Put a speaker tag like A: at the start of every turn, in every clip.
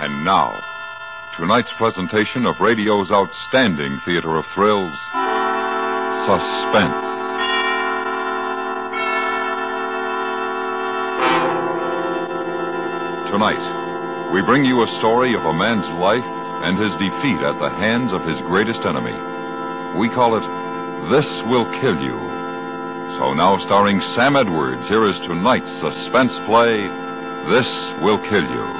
A: And now, tonight's presentation of radio's outstanding theater of thrills, Suspense. Tonight, we bring you a story of a man's life and his defeat at the hands of his greatest enemy. We call it This Will Kill You. So now, starring Sam Edwards, here is tonight's suspense play, This Will Kill You.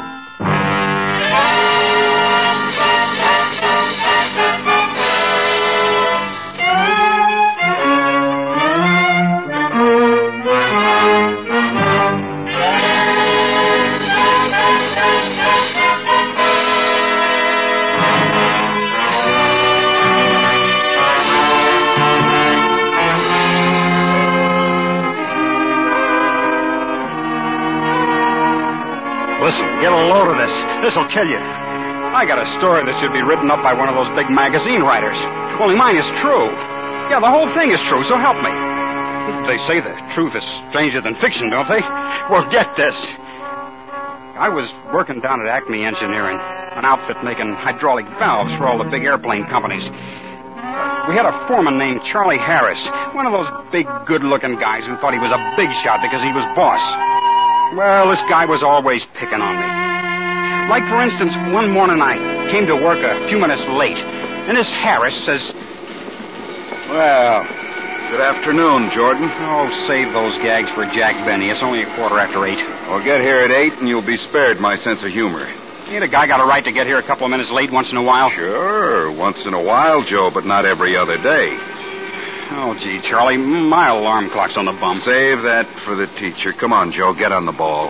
B: Listen, get a load of this. This'll kill you. I got a story that should be written up by one of those big magazine writers. Only mine is true. Yeah, the whole thing is true, so help me. They say the truth is stranger than fiction, don't they? Well, get this. I was working down at Acme Engineering, an outfit making hydraulic valves for all the big airplane companies. We had a foreman named Charlie Harris, one of those big, good-looking guys who thought he was a big shot because he was boss. Well, this guy was always picking on me. Like, for instance, one morning I came to work a few minutes late, and this Harris says...
C: Well, good afternoon, Jordan.
B: Oh, save those gags for Jack Benny. It's only 8:15.
C: Well, get here at 8 and you'll be spared my sense of humor.
B: Ain't a guy got a right to get here a couple of minutes late once in a while?
C: Sure, once in a while, Joe, but not every other day.
B: Oh, gee, Charlie, my alarm clock's on the bum.
C: Save that for the teacher. Come on, Joe, get on the ball.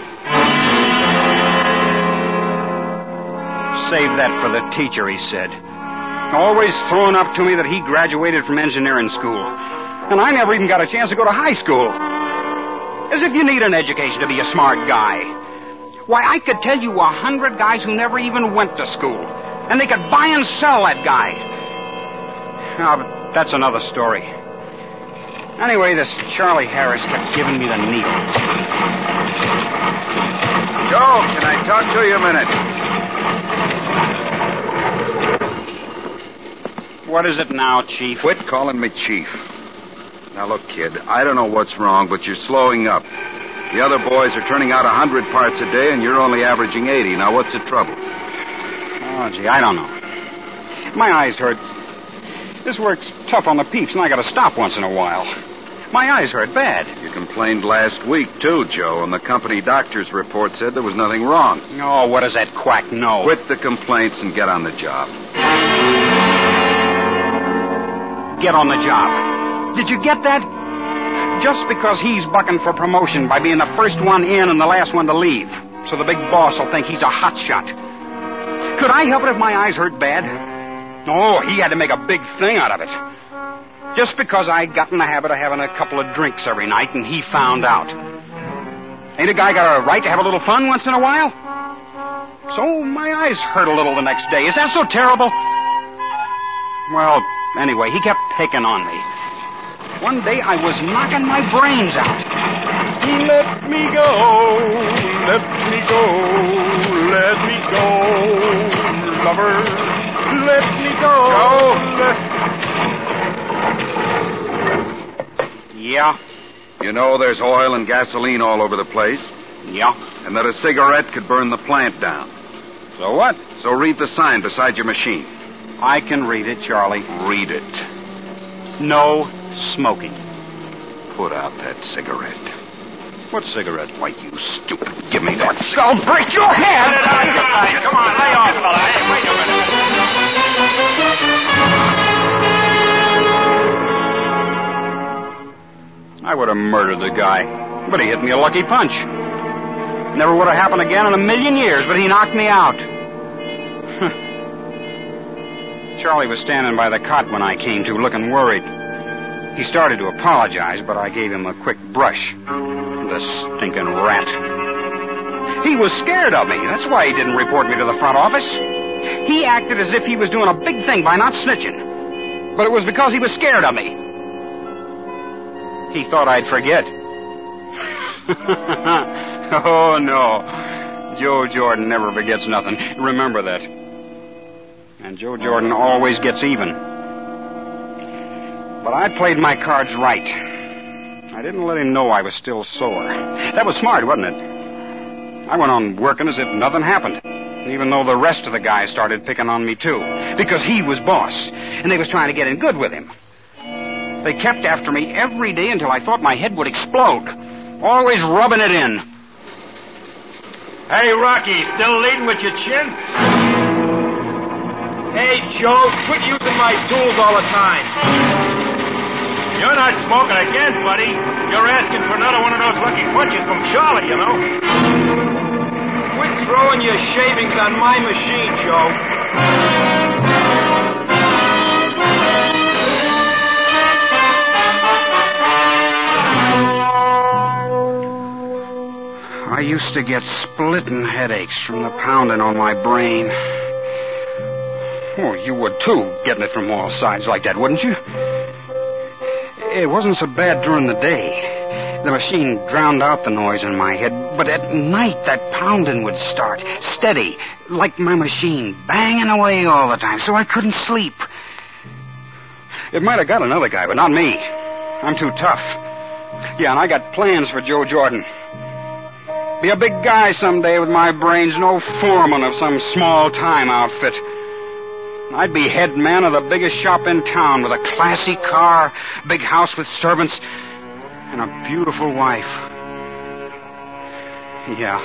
B: Save that for the teacher, he said. Always throwing up to me that he graduated from engineering school. And I never even got a chance to go to high school. As if you need an education to be a smart guy. Why, I could tell you 100 guys who never even went to school. And they could buy and sell that guy. Now, but that's another story. Anyway, this Charlie Harris kept giving me the needle.
C: Joe, can I talk to you a minute?
B: What is it now, Chief?
C: Quit calling me Chief. Now, look, kid, I don't know what's wrong, but you're slowing up. The other boys are turning out 100 parts a day, and you're only averaging 80. Now, what's the trouble?
B: Oh, gee, I don't know. My eyes hurt. This work's tough on the peeps, and I gotta stop once in a while. My eyes hurt bad.
C: You complained last week, too, Joe, and the company doctor's report said there was nothing wrong.
B: Oh, what does that quack know?
C: Quit the complaints and get on the job.
B: Get on the job. Did you get that? Just because he's bucking for promotion by being the first one in and the last one to leave, so the big boss will think he's a hot shot. Could I help it if my eyes hurt bad? Oh, he had to make a big thing out of it. Just because I got in the habit of having a couple of drinks every night and he found out. Ain't a guy got a right to have a little fun once in a while? So my eyes hurt a little the next day. Is that so terrible? Well, anyway, he kept picking on me. One day I was knocking my brains out. Let me go, let me go, let me go, lover. Let me go. Joe? Yeah?
C: You know there's oil and gasoline all over the place?
B: Yeah.
C: And that a cigarette could burn the plant down.
B: So what?
C: So read the sign beside your machine.
B: I can read it, Charlie.
C: Read it.
B: No smoking.
C: Put out that cigarette.
B: What cigarette?
C: Why, you stupid. Give me that cigarette.
B: I'll break your hand!
D: Come on, lay off, fella. Hey, wait a minute.
B: I would have murdered the guy, but he hit me a lucky punch. Never would have happened again in a million years, but he knocked me out. Charlie was standing by the cot when I came to, looking worried. He started to apologize, but I gave him a quick brush. The stinking rat. He was scared of me. That's why he didn't report me to the front office. He acted as if he was doing a big thing by not snitching. But it was because he was scared of me. He thought I'd forget. Oh, no. Joe Jordan never forgets nothing. Remember that. And Joe Jordan always gets even. But I played my cards right. I didn't let him know I was still sore. That was smart, wasn't it? I went on working as if nothing happened. Even though the rest of the guys started picking on me, too. Because he was boss. And they was trying to get in good with him. They kept after me every day until I thought my head would explode. Always rubbing it in.
D: Hey, Rocky, still leading with your chin? Hey, Joe, quit using my tools all the time. You're not smoking again, buddy. You're asking for another one of those lucky punches from Charlie, you know. Quit throwing your shavings on my machine, Joe.
B: I used to get splitting headaches from the pounding on my brain. Oh, you would too, getting it from all sides like that, wouldn't you? It wasn't so bad during the day. The machine drowned out the noise in my head, but at night that pounding would start, steady, like my machine, banging away all the time, so I couldn't sleep. It might have got another guy, but not me. I'm too tough. Yeah, and I got plans for Joe Jordan. Be a big guy someday with my brains, no foreman of some small-time outfit. I'd be head man of the biggest shop in town with a classy car, big house with servants, and a beautiful wife. Yeah.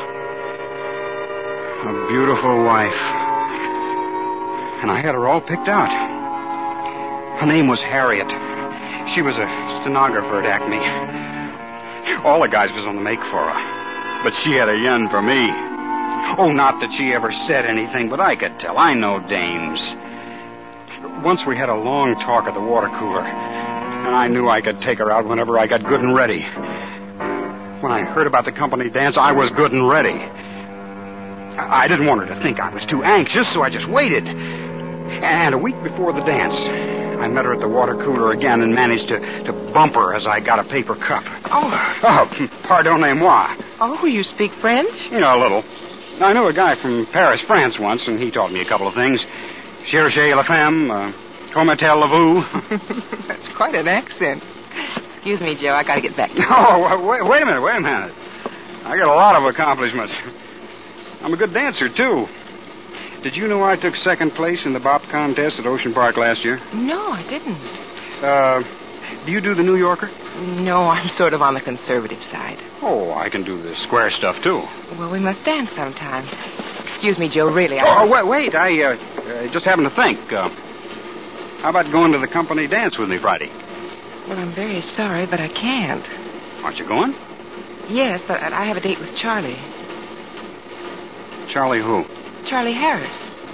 B: A beautiful wife. And I had her all picked out. Her name was Harriet. She was a stenographer at Acme. All the guys was on the make for her. But she had a yen for me. Oh, not that she ever said anything, but I could tell. I know dames. Once we had a long talk at the water cooler, and I knew I could take her out whenever I got good and ready. When I heard about the company dance, I was good and ready. I didn't want her to think I was too anxious, so I just waited. And a week before the dance, I met her at the water cooler again and managed to bump her as I got a paper cup.
E: Oh,
B: pardonnez-moi.
E: Oh, you speak French?
B: You know, a little. I knew a guy from Paris, France once, and he taught me a couple of things. Cherchez la femme, comment allez-vous?
E: That's quite an accent. Excuse me, Joe, I gotta get back to you.
B: Oh, wait a minute. I got a lot of accomplishments. I'm a good dancer, too. Did you know I took second place in the bop contest at Ocean Park last year?
E: No, I didn't.
B: Do you do the New Yorker?
E: No, I'm sort of on the conservative side.
B: Oh, I can do the square stuff, too.
E: Well, we must dance sometime. Excuse me, Joe, really,
B: wait. I just happened to think. How about going to the company dance with me Friday?
E: Well, I'm very sorry, but I can't.
B: Aren't you going?
E: Yes, but I have a date with Charlie.
B: Charlie who?
E: Charlie Harris.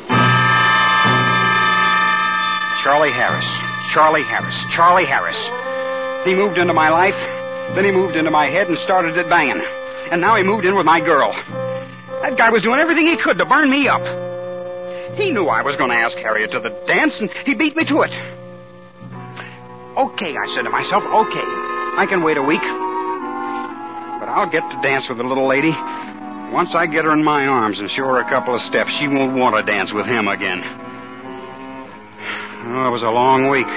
B: Charlie Harris. He moved into my life, then he moved into my head and started it banging. And now he moved in with my girl. That guy was doing everything he could to burn me up. He knew I was going to ask Harriet to the dance, and he beat me to it. Okay, I said to myself, okay, I can wait a week. But I'll get to dance with the little lady. Once I get her in my arms and show her a couple of steps, she won't want to dance with him again. Oh, it was a long week.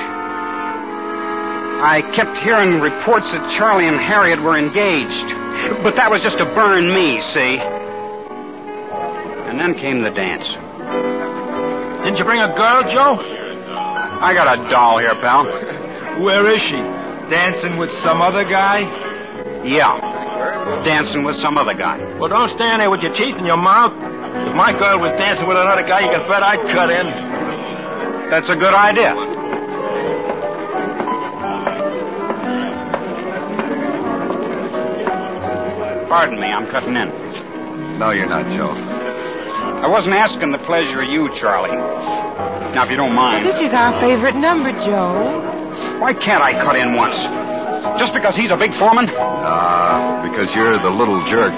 B: I kept hearing reports that Charlie and Harriet were engaged. But that was just to burn me, see? And then came the dance.
D: Didn't you bring a girl, Joe?
B: I got a doll here, pal.
D: Where is she? Dancing with some other guy?
B: Yeah. Dancing with some other guy.
D: Well, don't stand there with your teeth in your mouth. If my girl was dancing with another guy, you can bet I'd cut in.
B: That's a good idea. Pardon me, I'm cutting in.
C: No, you're not, Joe.
B: I wasn't asking the pleasure of you, Charlie. Now, if you don't mind.
E: This is our favorite number, Joe.
B: Why can't I cut in once? Just because he's a big foreman?
C: Because you're the little jerk.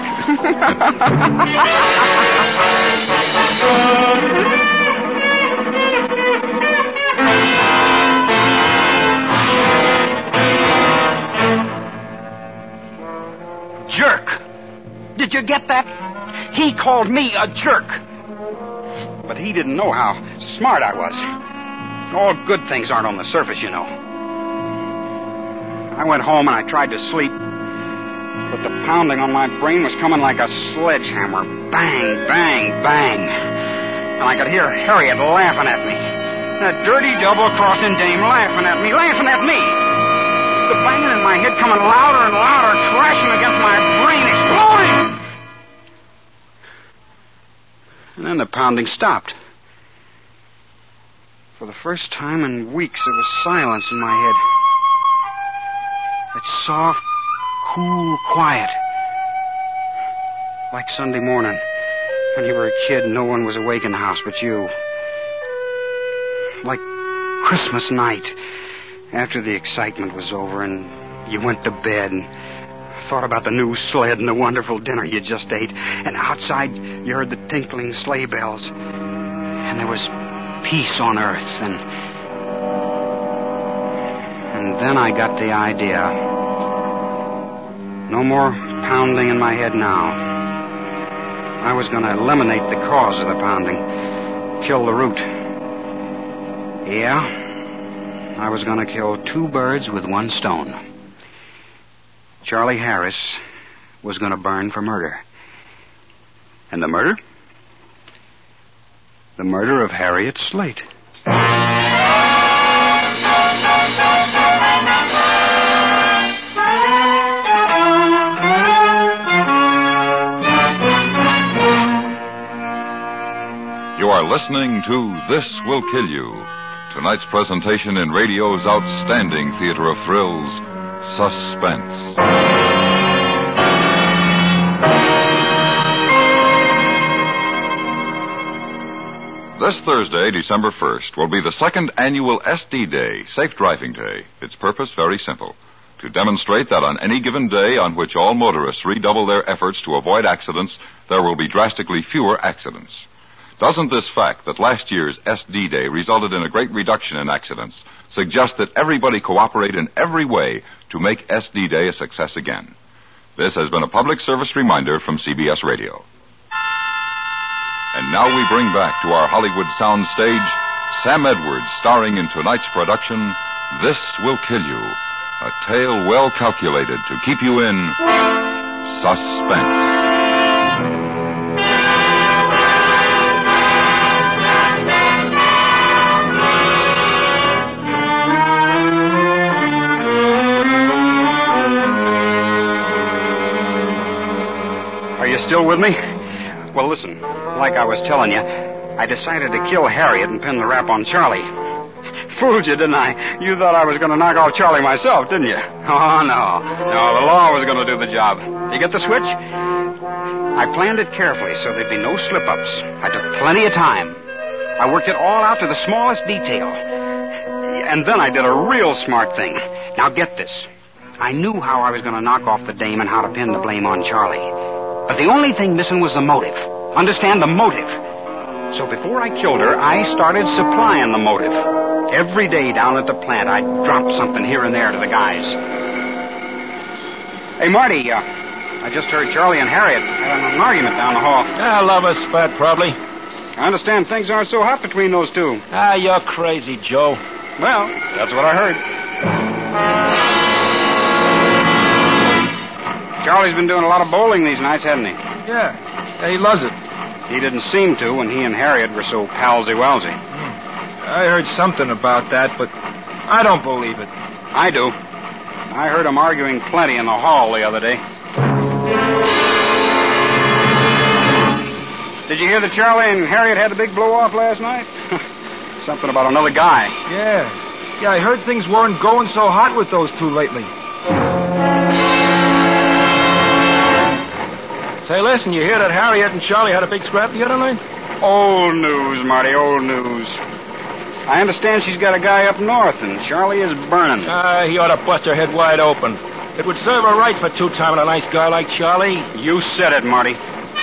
B: Jerk! Did you get that? He called me a jerk. But he didn't know how smart I was. All good things aren't on the surface, you know. I went home and I tried to sleep, but the pounding on my brain was coming like a sledgehammer. Bang, bang, bang. And I could hear Harriet laughing at me. That dirty double-crossing dame laughing at me. The banging in my head coming louder and louder, crashing against my brain, exploding. And then the pounding stopped. For the first time in weeks, there was silence in my head. It's soft, cool, quiet. Like Sunday morning, when you were a kid and no one was awake in the house but you. Like Christmas night, after the excitement was over and you went to bed and thought about the new sled and the wonderful dinner you just ate. And outside, you heard the tinkling sleigh bells. And there was peace on earth. And then I got the idea. No more pounding in my head now. I was going to eliminate the cause of the pounding. Kill the root. Yeah, I was going to kill two birds with one stone. Charlie Harris was going to burn for murder. And the murder? The murder of Harriet Slate.
A: You are listening to This Will Kill You, tonight's presentation in radio's outstanding theater of thrills, Suspense. This Thursday, December 1st, will be the second annual SD Day, Safe Driving Day. Its purpose very simple: to demonstrate that on any given day on which all motorists redouble their efforts to avoid accidents, there will be drastically fewer accidents. Doesn't this fact that last year's SD Day resulted in a great reduction in accidents suggest that everybody cooperate in every way to make SD Day a success again? This has been a public service reminder from CBS Radio. And now we bring back to our Hollywood sound stage Sam Edwards, starring in tonight's production, This Will Kill You, a tale well calculated to keep you in suspense.
B: Are you still with me? Well, listen, like I was telling you, I decided to kill Harriet and pin the rap on Charlie. Fooled you, didn't I? You thought I was going to knock off Charlie myself, didn't you? Oh, no. No, the law was going to do the job. You get the switch? I planned it carefully so there'd be no slip-ups. I took plenty of time. I worked it all out to the smallest detail. And then I did a real smart thing. Now, get this. I knew how I was going to knock off the dame and how to pin the blame on Charlie. But the only thing missing was the motive. Understand, the motive. So before I killed her, I started supplying the motive. Every day down at the plant, I'd drop something here and there to the guys. Hey, Marty, I just heard Charlie and Harriet having an argument down the hall.
D: Love a spat, probably.
B: I understand things aren't so hot between those two.
D: You're crazy, Joe.
B: Well, that's what I heard. Charlie's been doing a lot of bowling these nights, hasn't he?
D: Yeah, he loves it.
B: He didn't seem to when he and Harriet were so palsy-walsy.
D: I heard something about that, but I don't believe it.
B: I do. I heard them arguing plenty in the hall the other day. Did you hear that Charlie and Harriet had a big blow-off last night? Something about another guy.
D: Yeah, I heard things weren't going so hot with those two lately. Say, listen, you hear that Harriet and Charlie had a big scrap the other night?
B: Old news, Marty, old news. I understand she's got a guy up north, and Charlie is burning.
D: He ought to bust her head wide open. It would serve her right for two-timing a nice guy like Charlie.
B: You said it, Marty.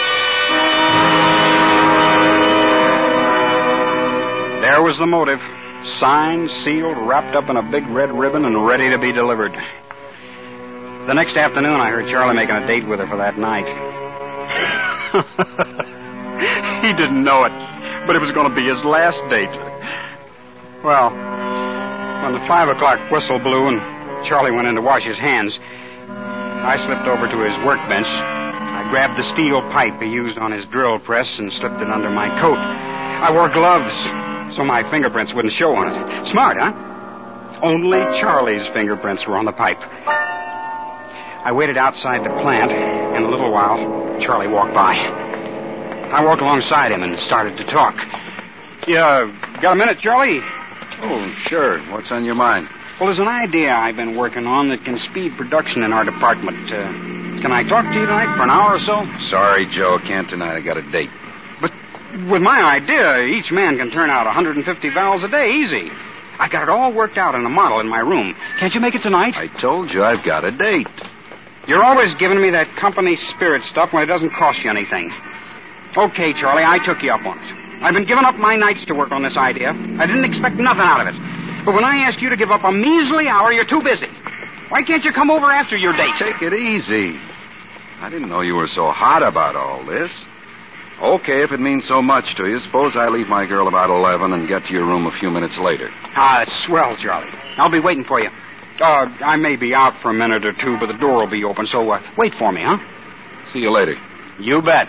B: There was the motive. Signed, sealed, wrapped up in a big red ribbon, and ready to be delivered. The next afternoon, I heard Charlie making a date with her for that night. He didn't know it, but it was going to be his last date. Well, when the 5 o'clock whistle blew and Charlie went in to wash his hands, I slipped over to his workbench. I grabbed the steel pipe he used on his drill press and slipped it under my coat. I wore gloves so my fingerprints wouldn't show on it. Smart, huh? Only Charlie's fingerprints were on the pipe. I waited outside the plant. In a little while, Charlie walked by. I walked alongside him and started to talk. You got a minute, Charlie?
C: Oh, sure. What's on your mind?
B: Well, there's an idea I've been working on that can speed production in our department. Can I talk to you tonight for an hour or so?
C: Sorry, Joe. Can't tonight. I got a date.
B: But with my idea, each man can turn out 150 barrels a day, easy. I got it all worked out in a model in my room. Can't you make it tonight?
C: I told you I've got a date.
B: You're always giving me that company spirit stuff when it doesn't cost you anything. Okay, Charlie, I took you up on it. I've been giving up my nights to work on this idea. I didn't expect nothing out of it. But when I ask you to give up a measly hour, you're too busy. Why can't you come over after your date?
C: Take it easy. I didn't know you were so hot about all this. Okay, if it means so much to you, suppose I leave my girl about 11 and get to your room a few minutes later.
B: Ah, it's swell, Charlie. I'll be waiting for you. I may be out for a minute or two, but the door will be open, so wait for me, huh?
C: See you later.
B: You bet.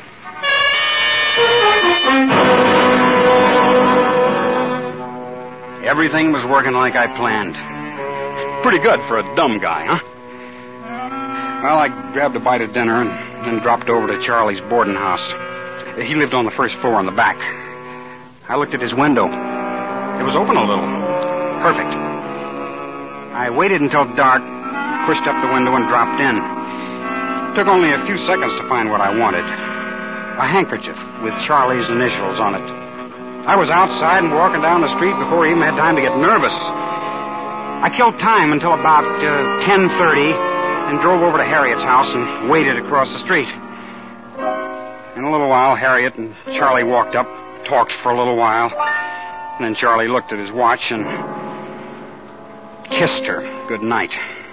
B: Everything was working like I planned. Pretty good for a dumb guy, huh? Well, I grabbed a bite of dinner and then dropped over to Charlie's boarding house. He lived on the first floor in the back. I looked at his window. It was open a little. Perfect. I waited until dark, pushed up the window, and dropped in. It took only a few seconds to find what I wanted. A handkerchief with Charlie's initials on it. I was outside and walking down the street before he even had time to get nervous. I killed time until about 10:30 and drove over to Harriet's house and waited across the street. In a little while, Harriet and Charlie walked up, talked for a little while, and then Charlie looked at his watch and kissed her good night.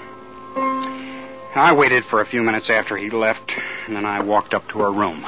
B: I waited for a few minutes after he left, and then I walked up to her room.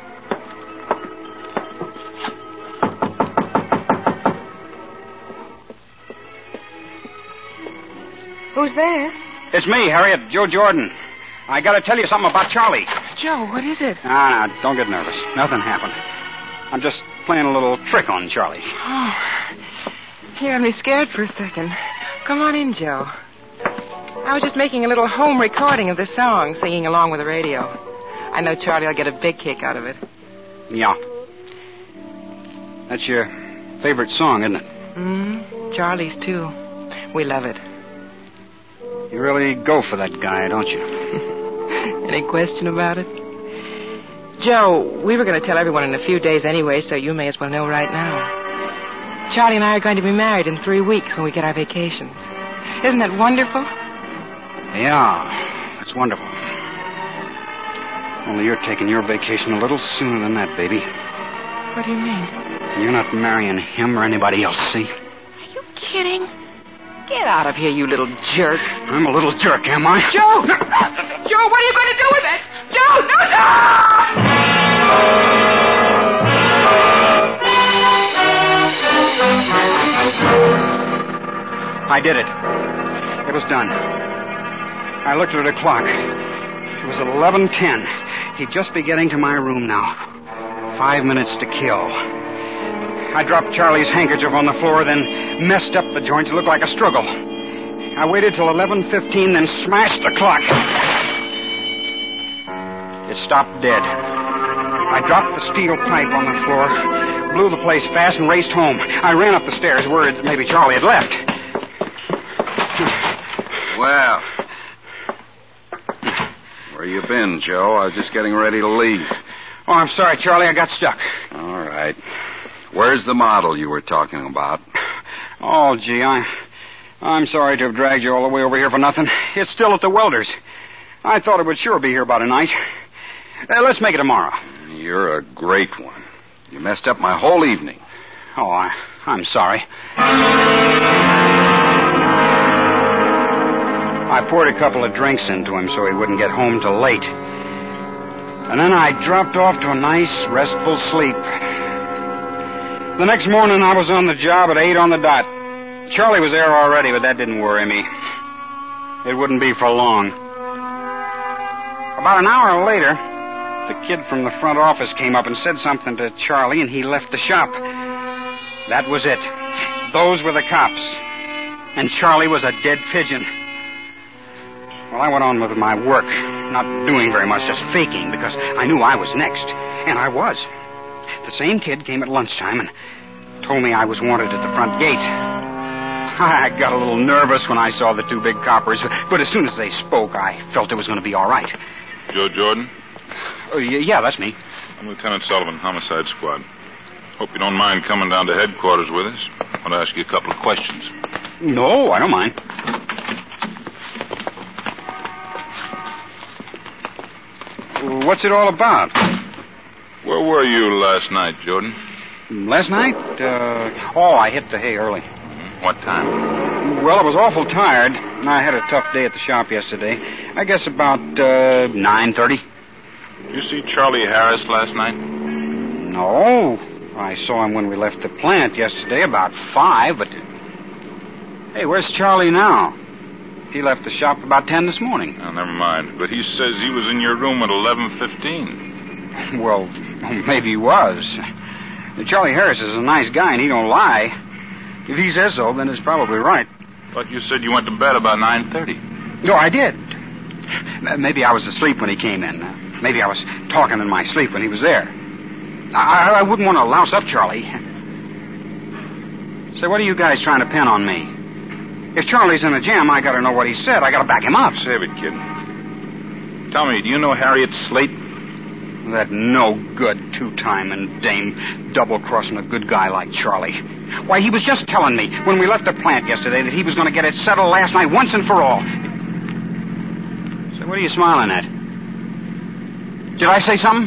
E: Who's there?
B: It's me, Harriet, Joe Jordan. I got to tell you something about Charlie.
E: Joe, what is it?
B: No, don't get nervous. Nothing happened. I'm just playing a little trick on Charlie.
E: Oh, you had me scared for a second. Come on in, Joe. I was just making a little home recording of the song, singing along with the radio. I know Charlie will get a big kick out of it.
B: Yeah. That's your favorite song, isn't it?
E: Charlie's, too. We love it.
B: You really go for that guy, don't you?
E: Any question about it? Joe, we were going to tell everyone in a few days anyway, so you may as well know right now. Charlie and I are going to be married in 3 weeks when we get our vacations. Isn't that wonderful?
B: Yeah, that's wonderful. Only you're taking your vacation a little sooner than that, baby.
E: What do you mean?
B: You're not marrying him or anybody else, see?
E: Are you kidding? Get out of here, you little jerk.
B: I'm a little jerk, am I?
E: Joe! Joe, what are you going to do with it? Joe, no!
B: I did it. It was done. I looked at the clock. It was 11:10. He'd just be getting to my room now. 5 minutes to kill. I dropped Charlie's handkerchief on the floor, then messed up the joint to look like a struggle. I waited till 11:15, then smashed the clock. It stopped dead. I dropped the steel pipe on the floor, blew the place fast, and raced home. I ran up the stairs, worried that maybe Charlie had left.
C: Well, where you been, Joe? I was just getting ready to leave.
B: Oh, I'm sorry, Charlie. I got stuck.
C: All right. Where's the model you were talking about?
B: Oh, gee, I'm sorry to have dragged you all the way over here for nothing. It's still at the welder's. I thought it would sure be here by tonight. Let's make it tomorrow.
C: You're a great one. You messed up my whole evening.
B: Oh, I'm sorry. I poured a couple of drinks into him so he wouldn't get home till late. And then I dropped off to a nice, restful sleep. The next morning, I was on the job at 8 on the dot. Charlie was there already, but that didn't worry me. It wouldn't be for long. About an hour later, the kid from the front office came up and said something to Charlie, and he left the shop. That was it. Those were the cops. And Charlie was a dead pigeon. Well, I went on with my work, not doing very much, just faking, because I knew I was next. And I was. The same kid came at lunchtime and told me I was wanted at the front gate. I got a little nervous when I saw the two big coppers, but as soon as they spoke, I felt it was going to be all right.
F: Joe Jordan?
B: Oh, yeah, that's me.
F: I'm Lieutenant Sullivan, Homicide Squad. Hope you don't mind coming down to headquarters with us. I want to ask you a couple of questions.
B: No, I don't mind. What's it all about?
F: Where were you last night, Jordan?
B: Last night? I hit the hay early.
F: What time?
B: Well, I was awful tired, and I had a tough day at the shop yesterday. I guess about 9:30.
F: Did you see Charlie Harris last night?
B: No. I saw him when we left the plant yesterday, about 5, but... Hey, where's Charlie now? He left the shop about 10 this morning.
F: Oh, never mind. But he says he was in your room at 11:15.
B: Well, maybe he was. Charlie Harris is a nice guy, and he don't lie. If he says so, then it's probably right.
F: But you said you went to bed about 9:30.
B: No, I did. Maybe I was asleep when he came in. Maybe I was talking in my sleep when he was there. I wouldn't want to louse up Charlie. Say, what are you guys trying to pin on me? If Charlie's in a jam, I got to know what he said. I got to back him up.
F: Save it, kid. Tell me, do you know Harriet Slate?
B: That no-good two-timing dame double-crossing a good guy like Charlie. Why, he was just telling me when we left the plant yesterday that he was going to get it settled last night once and for all. So what are you smiling at? Did I say something?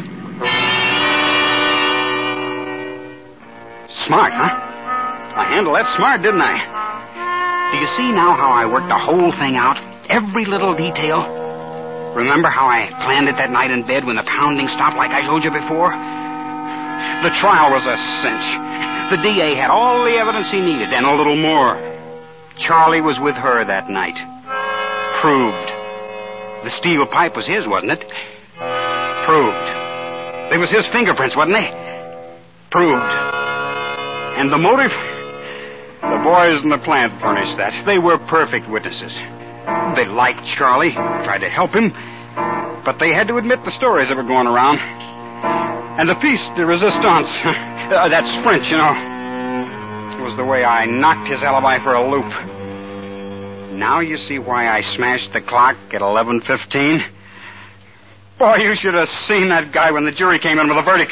B: Smart, huh? I handled that smart, didn't I? Do you see now how I worked the whole thing out? Every little detail? Remember how I planned it that night in bed when the pounding stopped like I told you before? The trial was a cinch. The DA had all the evidence he needed and a little more. Charlie was with her that night. Proved. The steel pipe was his, wasn't it? Proved. They was his fingerprints, wasn't they? Proved. And the motive? The boys in the plant furnished that. They were perfect witnesses. They liked Charlie, tried to help him, but they had to admit the stories that were going around. And the piece de resistance, that's French, you know. It was the way I knocked his alibi for a loop. Now you see why I smashed the clock at 11:15? Boy, you should have seen that guy when the jury came in with a verdict.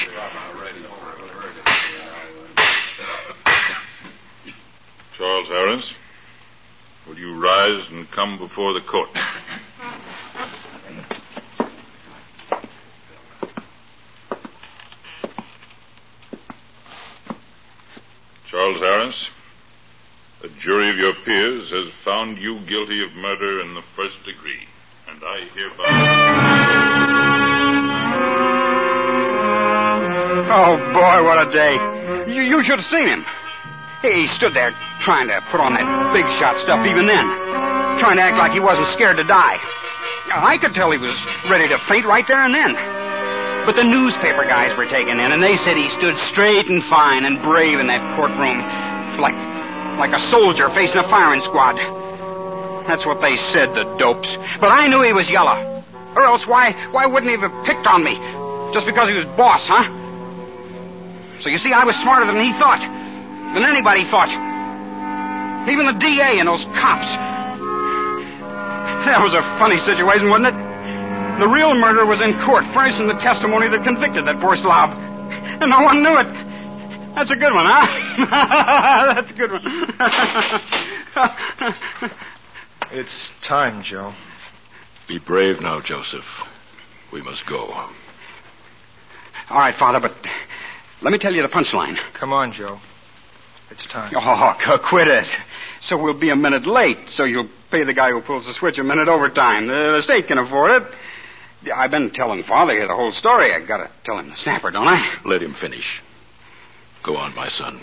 F: Charles Harris, will you rise and come before the court? Charles Harris, a jury of your peers has found you guilty of murder in the first degree, and I hereby...
B: Oh, boy, what a day. You should have seen him. He stood there trying to put on that big shot stuff even then. Trying to act like he wasn't scared to die. I could tell he was ready to faint right there and then. But the newspaper guys were taken in, and they said he stood straight and fine and brave in that courtroom. Like a soldier facing a firing squad. That's what they said, the dopes. But I knew he was yellow. Or else why wouldn't he have picked on me? Just because he was boss, huh? So you see, I was smarter than he thought. Than anybody thought. Even the DA and those cops. That was a funny situation, wasn't it? The real murderer was in court, furnishing the testimony that convicted that poor slob. And no one knew it. That's a good one, huh? That's a good one.
G: It's time, Joe.
H: Be brave now, Joseph. We must go.
B: All right, Father, but let me tell you the punchline.
G: Come on, Joe. It's time.
B: Oh, quit it. So we'll be a minute late, so you'll pay the guy who pulls the switch a minute overtime. The state can afford it. Yeah, I've been telling Father here the whole story. I gotta tell him the snapper, don't I?
H: Let him finish. Go on, my son.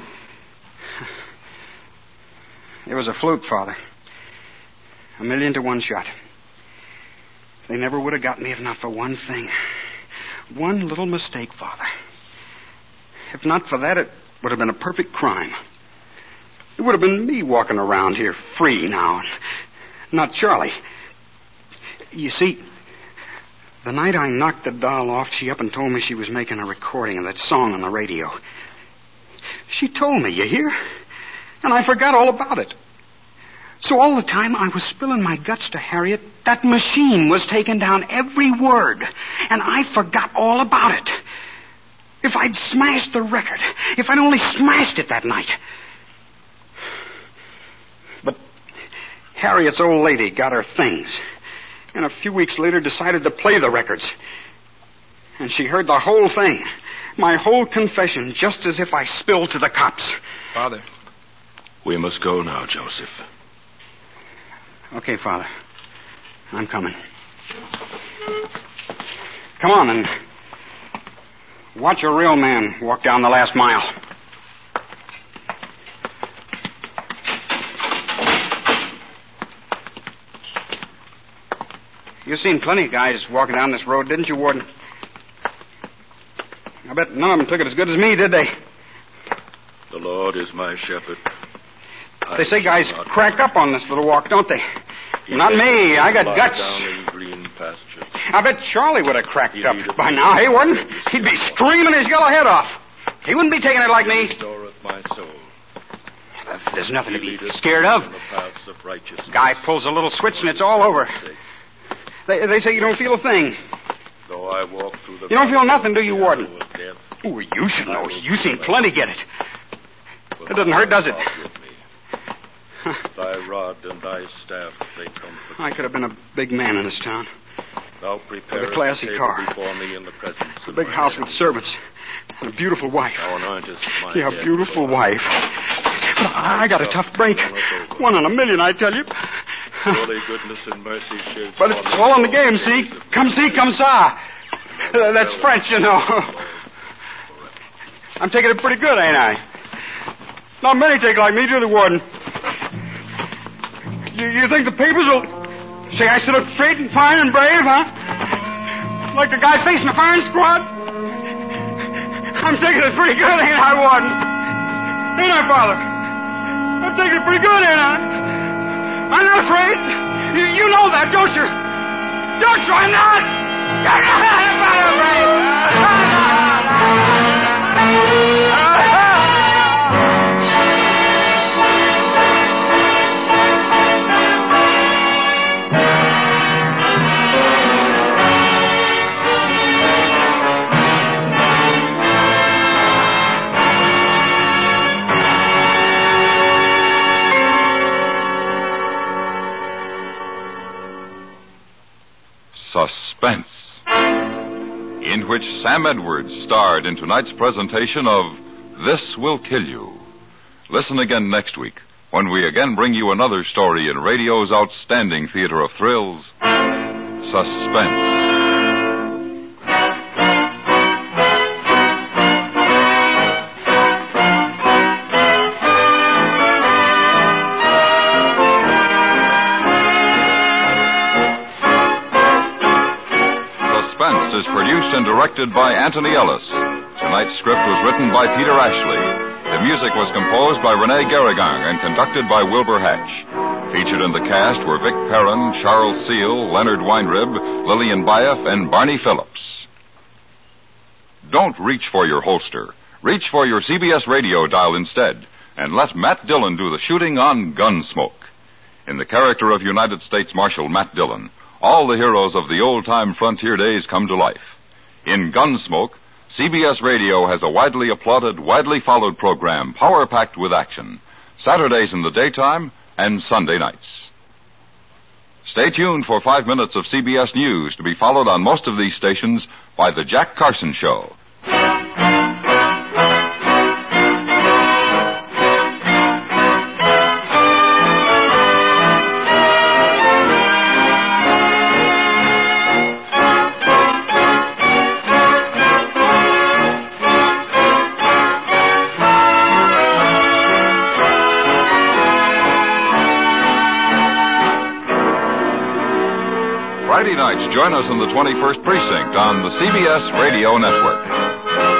B: It was a fluke, Father. 1,000,000 to 1 shot. They never would have got me if not for one thing. One little mistake, Father. If not for that, it would have been a perfect crime. It would have been me walking around here free now, not Charlie. You see, the night I knocked the doll off, she up and told me she was making a recording of that song on the radio. She told me, you hear? And I forgot all about it. So all the time I was spilling my guts to Harriet, that machine was taking down every word, and I forgot all about it. If I'd smashed the record, if I'd only smashed it that night. But Harriet's old lady got her things, and a few weeks later decided to play the records. And she heard the whole thing, my whole confession, just as if I spilled to the cops.
G: Father.
H: We must go now, Joseph.
B: Okay, Father. I'm coming. Come on and watch a real man walk down the last mile. You've seen plenty of guys walking down this road, didn't you, Warden? I bet none of them took it as good as me, did they?
H: The Lord is my shepherd.
B: They say guys crack up on this little walk, don't they? Not me. I got guts.
H: Down in green pastures.
B: I bet Charlie would have cracked up by now. He wouldn't. He'd be screaming his yellow head off. He wouldn't be taking it like me.
H: Restoreth my soul.
B: There's nothing to be scared of.
H: The paths of righteousness.
B: Guy pulls a little switch and it's all over. They say you don't feel a thing.
H: Though I walk through the...
B: You don't feel nothing, do you, Warden?
H: Death,
B: oh, you should know. You've seen plenty get it. It doesn't hurt, does it?
H: Thy rod and thy staff, they comfort.
B: I could have been a big man in this town.
H: Thou prepare
B: a classy car
H: before me in the presence
B: a big house with servants. And a beautiful wife.
H: Thou anointest my
B: yeah,
H: head,
B: beautiful wife. But I got a tough break. 1 in a million, I tell you.
H: Surely goodness and mercy shall...
B: But it's all in the game, see? Come see, come sa. That's French, you know. I'm taking it pretty good, ain't I? Not many take like me, do the Warden. You think the papers will say I stood up straight and fine and brave, huh? Like the guy facing a firing squad? I'm taking it pretty good, ain't I, Warden? Ain't I, Father? I'm taking it pretty good, ain't I? I'm not afraid. You know that, don't you? Don't you? I'm not. You're not afraid.
A: Suspense, in which Sam Edwards starred in tonight's presentation of This Will Kill You. Listen again next week when we again bring you another story in radio's outstanding theater of thrills, Suspense. Is produced and directed by Anthony Ellis. Tonight's script was written by Peter Ashley. The music was composed by Rene Garrigang and conducted by Wilbur Hatch. Featured in the cast were Vic Perrin, Charles Seal, Leonard Weinrib, Lillian Baeff, and Barney Phillips. Don't reach for your holster. Reach for your CBS radio dial instead, and let Matt Dillon do the shooting on Gunsmoke. In the character of United States Marshal Matt Dillon, all the heroes of the old-time frontier days come to life. In Gunsmoke, CBS Radio has a widely applauded, widely followed program, power-packed with action, Saturdays in the daytime and Sunday nights. Stay tuned for 5 minutes of CBS News to be followed on most of these stations by The Jack Carson Show. Friday nights, join us in the 21st Precinct on the CBS Radio Network.